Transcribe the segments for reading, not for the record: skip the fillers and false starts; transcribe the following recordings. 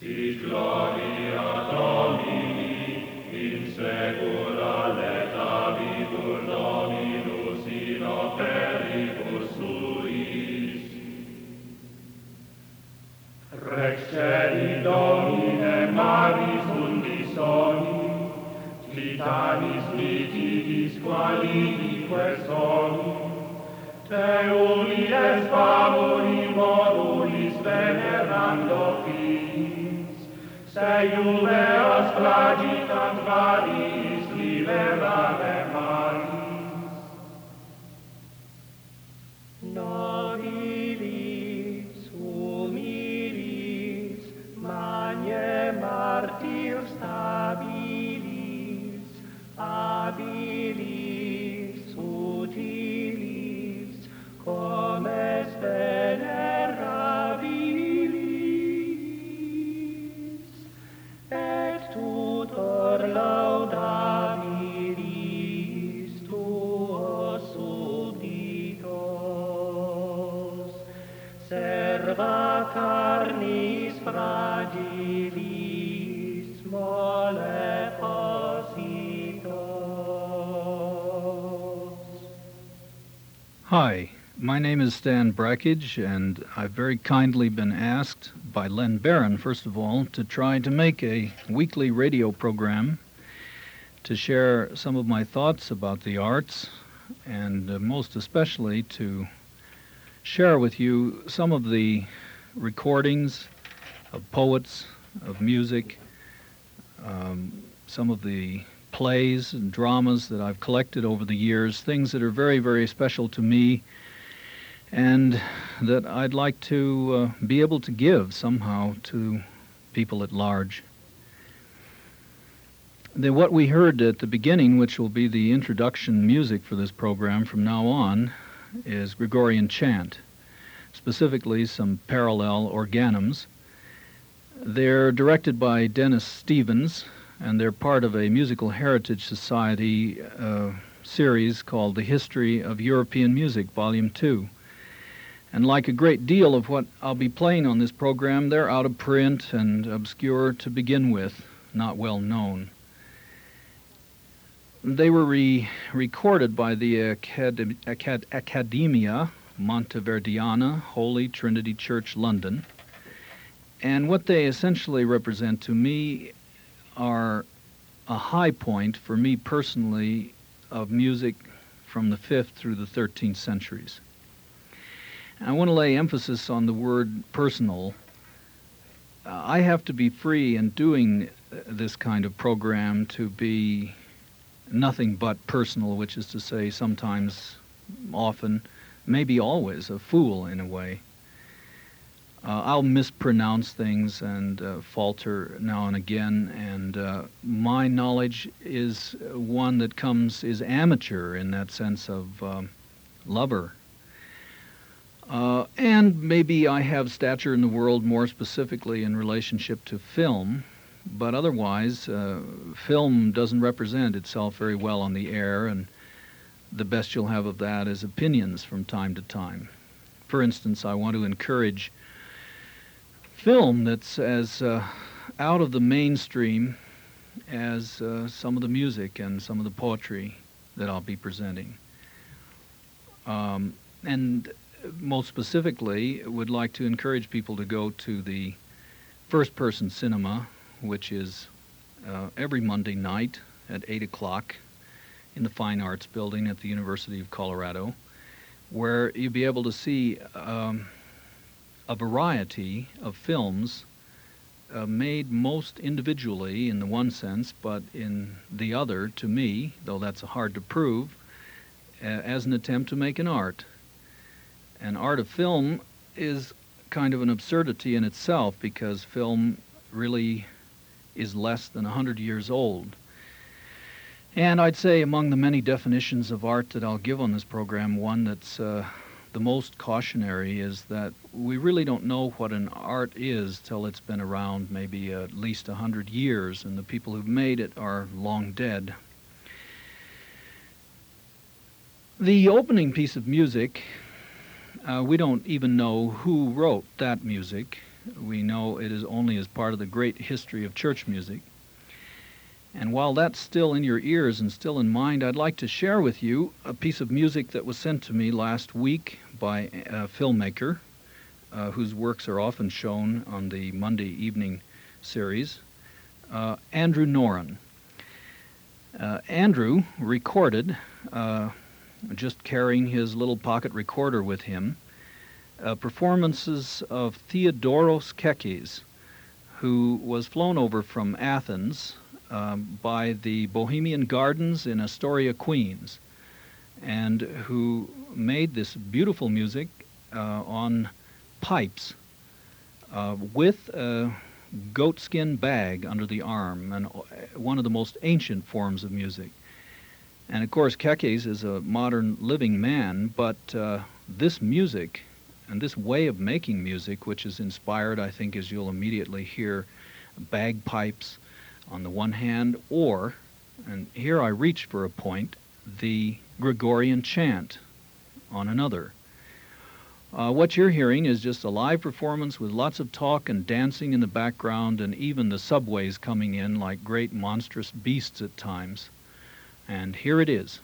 Sit gloria Domini in secula letavitur Dominus in operibus suis. Rex celi Domine maris undisoni, titanis mitidis qualidique soni, te unies favori modulis venerando finis, se juveos flagitant variis liberare maris. Nobilis humilis magnae martyr stabilis habilis utilis comes venerabilis et tutor laudabilis tuos subditos serva carnis fragilis mole positos. Hi, my name is Stan Brackage, and I've very kindly been asked by Len Barron, first of all, to try to make a weekly radio program to share some of my thoughts about the arts, and most especially to share with you some of the recordings of poets, of music, some of the plays and dramas that I've collected over the years, things that are very, very special to me and that I'd like to be able to give somehow to people at large. What we heard at the beginning, which will be the introduction music for this program from now on, is Gregorian chant, specifically some parallel organums. They're directed by Dennis Stevens, and they're part of a Musical Heritage Society series called The History of European Music, Volume 2. And like a great deal of what I'll be playing on this program, they're out of print and obscure to begin with, not well known. They were recorded by the Accademia Monteverdiana, Holy Trinity Church, London. And what they essentially represent to me are a high point for me personally of music from the 5th through the 13th centuries. And I want to lay emphasis on the word personal. I have to be free in doing this kind of program to be nothing but personal, which is to say sometimes, often, maybe always, a fool in a way. I'll mispronounce things and falter now and again, and my knowledge is one that is amateur in that sense of lover. And maybe I have stature in the world more specifically in relationship to film, but otherwise film doesn't represent itself very well on the air, and the best you'll have of that is opinions from time to time. For instance, I want to encourage film that's as out of the mainstream as some of the music and some of the poetry that I'll be presenting. And most specifically, would like to encourage people to go to the first-person cinema, which is every Monday night at 8 o'clock in the Fine Arts Building at the University of Colorado, where you'll be able to see a variety of films made most individually in the one sense, but in the other, to me, though that's hard to prove, as an attempt to make an art. And art of film is kind of an absurdity in itself, because film really is less than 100 years old. And I'd say among the many definitions of art that I'll give on this program, one that's the most cautionary is that we really don't know what an art is till it's been around maybe at least 100 years, and the people who've made it are long dead. The opening piece of music, we don't even know who wrote that music. We know it is only as part of the great history of church music. And while that's still in your ears and still in mind, I'd like to share with you a piece of music that was sent to me last week by a filmmaker whose works are often shown on the Monday evening series, Andrew Noren. Andrew recorded, just carrying his little pocket recorder with him, performances of Theodoros Kekes, who was flown over from Athens by the Bohemian Gardens in Astoria, Queens, and who made this beautiful music on pipes with a goatskin bag under the arm, and one of the most ancient forms of music. And of course, Kekes is a modern living man, but this music and this way of making music, which is inspired, I think, as you'll immediately hear, bagpipes on the one hand, or, and here I reach for a point, the Gregorian chant on another. What you're hearing is just a live performance with lots of talk and dancing in the background, and even the subways coming in like great monstrous beasts at times. And here it is.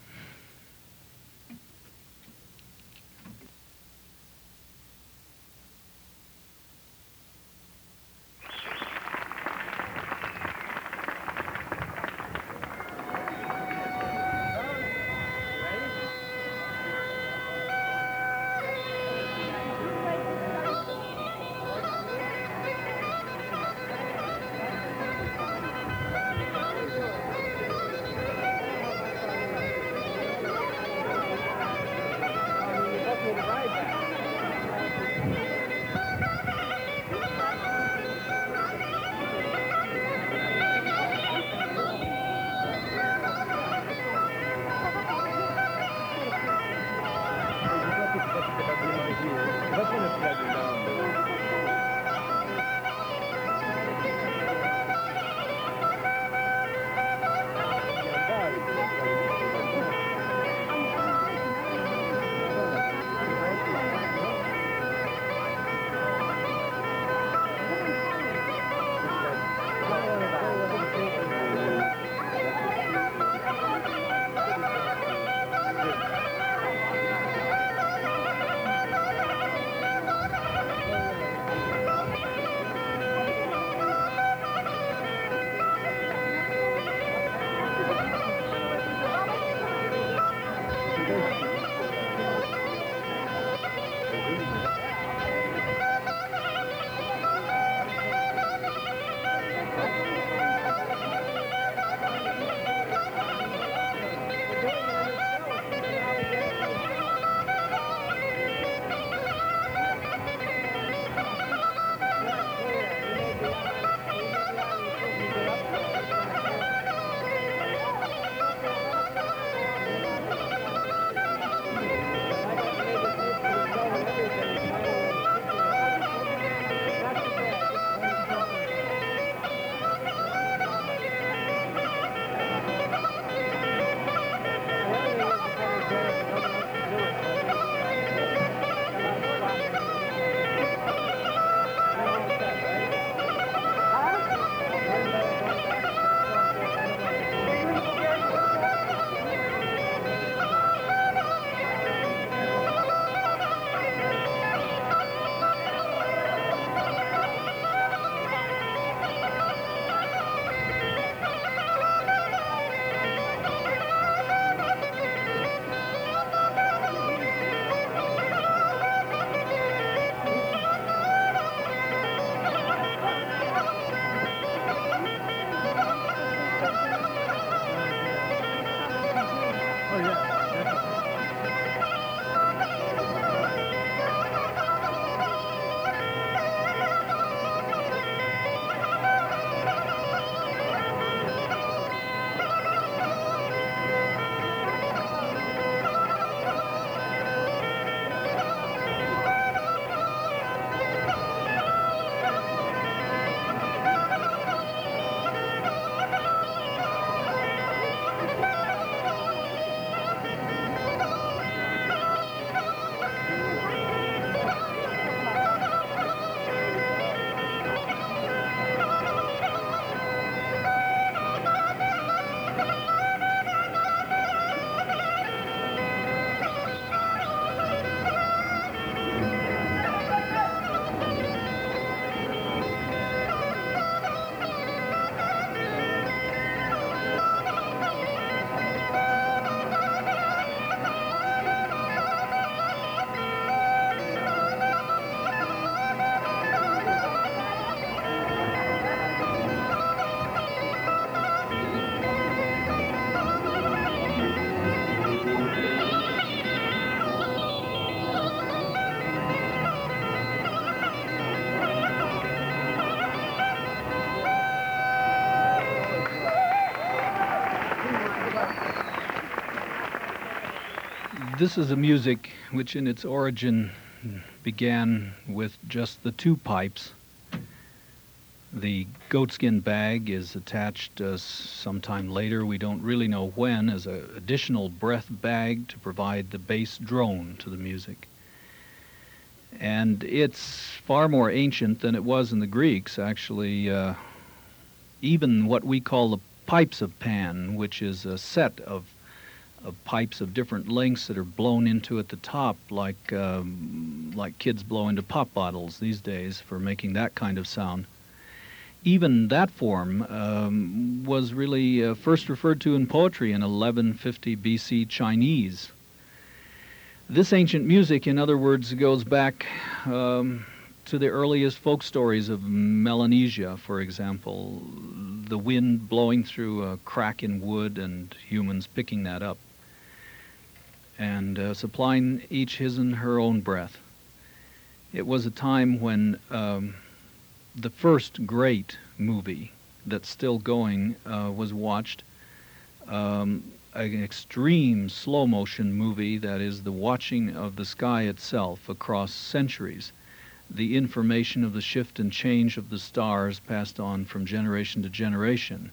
This is a music which in its origin began with just the two pipes. The goatskin bag is attached sometime later, we don't really know when, as an additional breath bag to provide the bass drone to the music. And it's far more ancient than it was in the Greeks, actually. Even what we call the pipes of Pan, which is a set of pipes of different lengths that are blown into at the top, like kids blow into pop bottles these days for making that kind of sound. Even that form was really first referred to in poetry in 1150 BC Chinese. This ancient music, in other words, goes back to the earliest folk stories of Melanesia, for example, the wind blowing through a crack in wood and humans picking that up and supplying each his and her own breath. It was a time when the first great movie that's still going was watched, an extreme slow-motion movie that is the watching of the sky itself across centuries, the information of the shift and change of the stars passed on from generation to generation.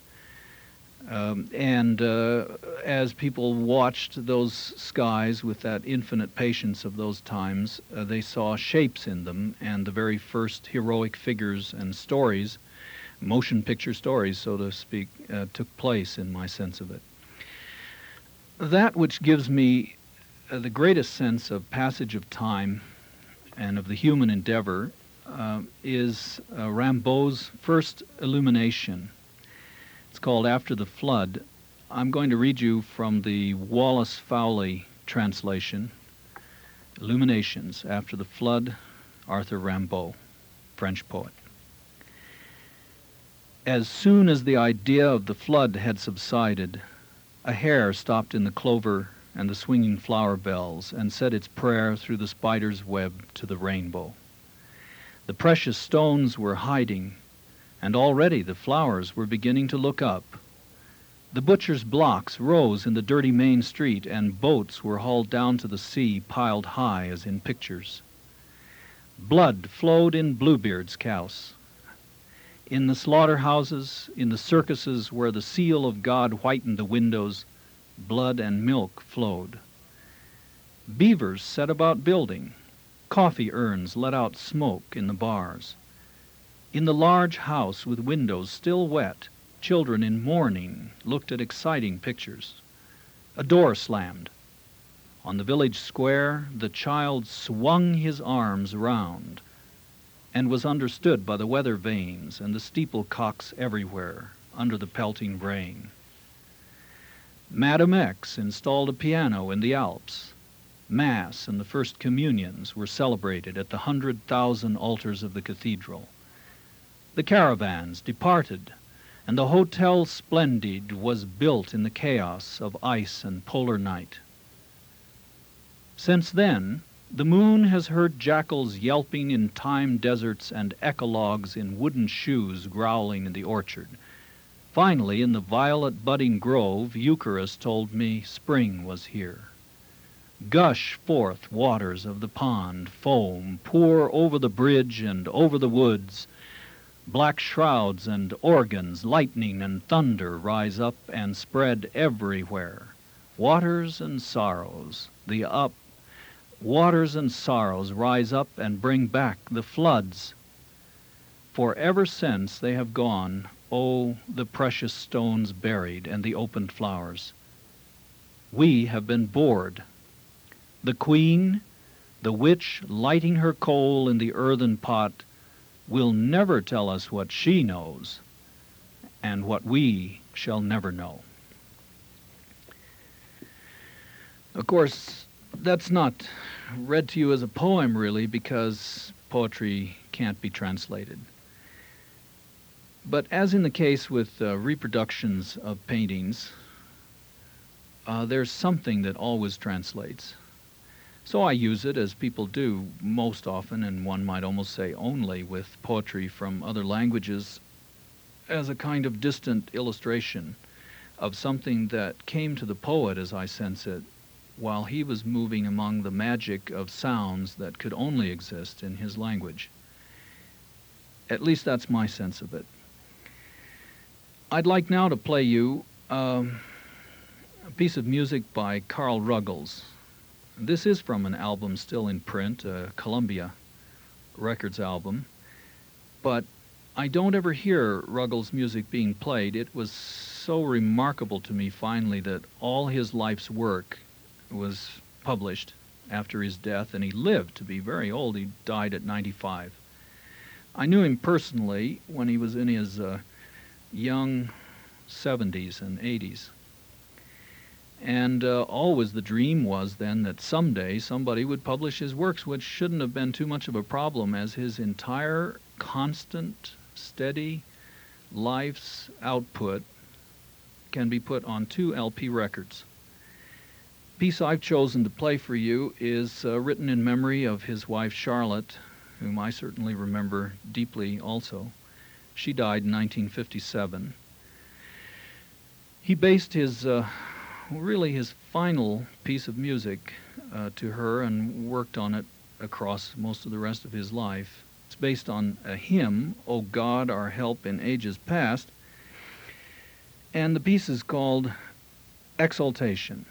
As people watched those skies with that infinite patience of those times, they saw shapes in them, and the very first heroic figures and stories, motion picture stories, so to speak, took place in my sense of it. That which gives me the greatest sense of passage of time and of the human endeavor is Rimbaud's first illumination. It's called After the Flood. I'm going to read you from the Wallace Fowley translation, Illuminations, After the Flood, Arthur Rimbaud, French poet. As soon as the idea of the flood had subsided, a hare stopped in the clover and the swinging flower bells and said its prayer through the spider's web to the rainbow. The precious stones were hiding, and already the flowers were beginning to look up. The butcher's blocks rose in the dirty main street, and boats were hauled down to the sea, piled high as in pictures. Blood flowed in Bluebeard's house. In the slaughterhouses, in the circuses where the seal of God whitened the windows, blood and milk flowed. Beavers set about building. Coffee urns let out smoke in the bars. In the large house with windows still wet, children in mourning looked at exciting pictures. A door slammed. On the village square, the child swung his arms round and was understood by the weather vanes and the steeple cocks everywhere under the pelting rain. Madame X installed a piano in the Alps. Mass and the first communions were celebrated at the 100,000 altars of the cathedral. The caravans departed, and the Hotel Splendide was built in the chaos of ice and polar night. Since then, the moon has heard jackals yelping in time deserts and ecologues in wooden shoes growling in the orchard. Finally, in the violet budding grove, Eucharis told me spring was here. Gush forth waters of the pond, foam, pour over the bridge and over the woods. Black shrouds and organs, lightning and thunder rise up and spread everywhere. Waters and sorrows, waters and sorrows rise up and bring back the floods. For ever since they have gone, oh, the precious stones buried and the opened flowers. We have been bored. The queen, the witch lighting her coal in the earthen pot, will never tell us what she knows, and what we shall never know. Of course, that's not read to you as a poem, really, because poetry can't be translated. But as in the case with reproductions of paintings, there's something that always translates. So I use it, as people do most often, and one might almost say only, with poetry from other languages, as a kind of distant illustration of something that came to the poet, as I sense it, while he was moving among the magic of sounds that could only exist in his language. At least that's my sense of it. I'd like now to play you a piece of music by Carl Ruggles. This is from an album still in print, a Columbia Records album, but I don't ever hear Ruggles' music being played. It was so remarkable to me finally that all his life's work was published after his death, and he lived to be very old. He died at 95. I knew him personally when he was in his young 70s and 80s. And always the dream was then that someday somebody would publish his works, which shouldn't have been too much of a problem, as his entire constant, steady life's output can be put on 2 LP records. The piece I've chosen to play for you is written in memory of his wife Charlotte, whom I certainly remember deeply also. She died in 1957. He based his his final piece of music to her and worked on it across most of the rest of his life. It's based on a hymn, O God, Our Help in Ages Past, and the piece is called Exaltation.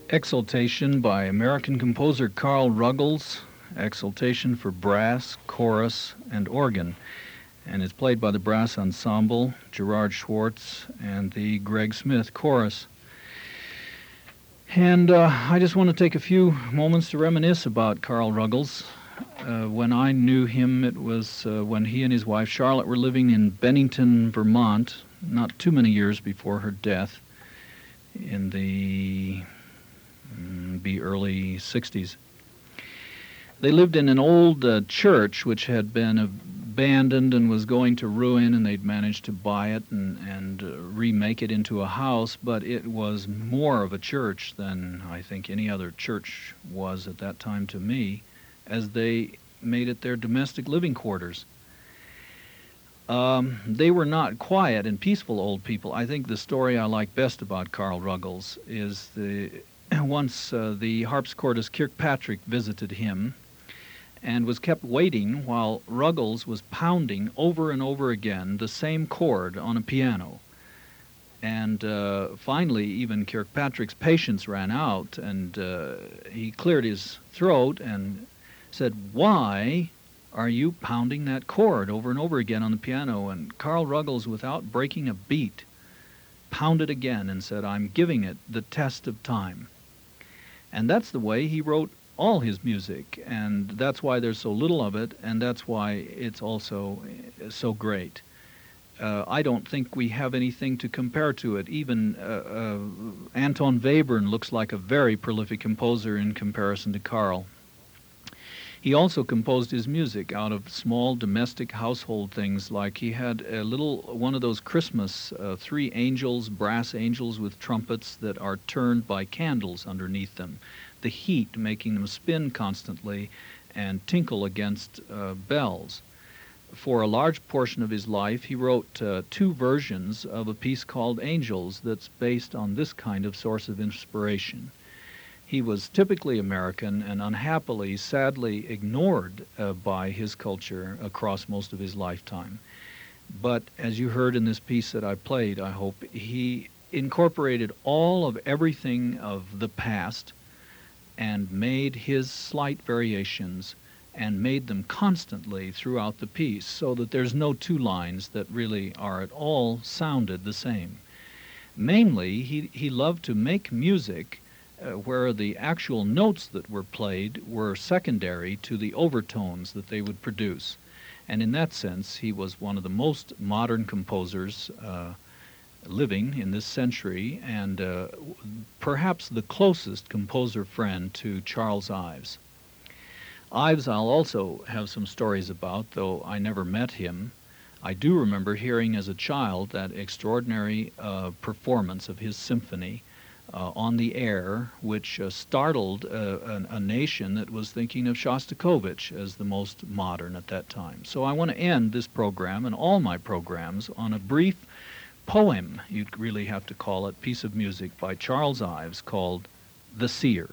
Exaltation by American composer Carl Ruggles, Exaltation for brass, chorus, and organ. And it's played by the brass ensemble, Gerard Schwartz, and the Greg Smith chorus. And I just want to take a few moments to reminisce about Carl Ruggles. When I knew him, it was when he and his wife Charlotte were living in Bennington, Vermont, not too many years before her death in the early 60s. They lived in an old church which had been abandoned and was going to ruin, and they'd managed to buy it and remake it into a house, but it was more of a church than I think any other church was at that time to me, as they made it their domestic living quarters. They were not quiet and peaceful old people. I think the story I like best about Carl Ruggles is once the harpsichordist Kirkpatrick visited him and was kept waiting while Ruggles was pounding over and over again the same chord on a piano. And finally, even Kirkpatrick's patience ran out, and he cleared his throat and said, "Why are you pounding that chord over and over again on the piano?" And Carl Ruggles, without breaking a beat, pounded again and said, "I'm giving it the test of time." And that's the way he wrote all his music, and that's why there's so little of it, and that's why it's also so great. I don't think we have anything to compare to it. Even Anton Webern looks like a very prolific composer in comparison to Carl. He also composed his music out of small domestic household things, like he had a little one of those Christmas 3 angels, brass angels with trumpets that are turned by candles underneath them, the heat making them spin constantly and tinkle against bells. For a large portion of his life, he wrote 2 versions of a piece called Angels that's based on this kind of source of inspiration. He was typically American and unhappily, sadly ignored by his culture across most of his lifetime. But as you heard in this piece that I played, I hope, he incorporated all of everything of the past and made his slight variations and made them constantly throughout the piece, so that there's no 2 lines that really are at all sounded the same. Mainly, he loved to make music where the actual notes that were played were secondary to the overtones that they would produce. And in that sense, he was one of the most modern composers living in this century, and perhaps the closest composer friend to Charles Ives. Ives I'll also have some stories about, though I never met him. I do remember hearing as a child that extraordinary performance of his symphony on the air, which startled a nation that was thinking of Shostakovich as the most modern at that time. So I want to end this program and all my programs on a brief poem, you'd really have to call it, piece of music by Charles Ives called The Seer.